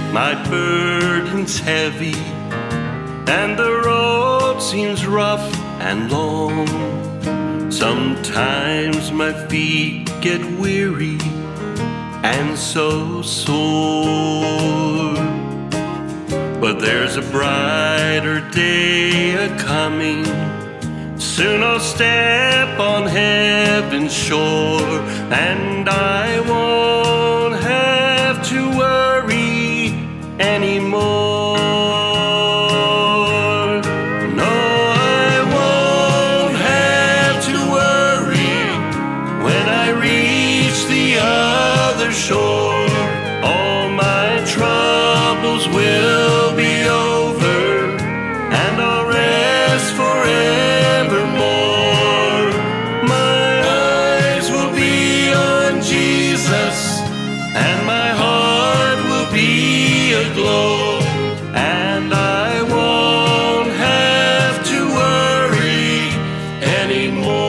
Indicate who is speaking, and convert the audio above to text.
Speaker 1: My burden's heavy, and the road seems rough and long. Sometimes my feet get weary and so sore. But there's a brighter day a-coming. Soon I'll step on heaven's shore, and I won't have to worry anymore. No, I won't have to worry when I reach the other shore. All my troubles will be over, and I'll rest forevermore. My eyes will be on Jesus, and my heart will be aglow, and I won't have to worry anymore.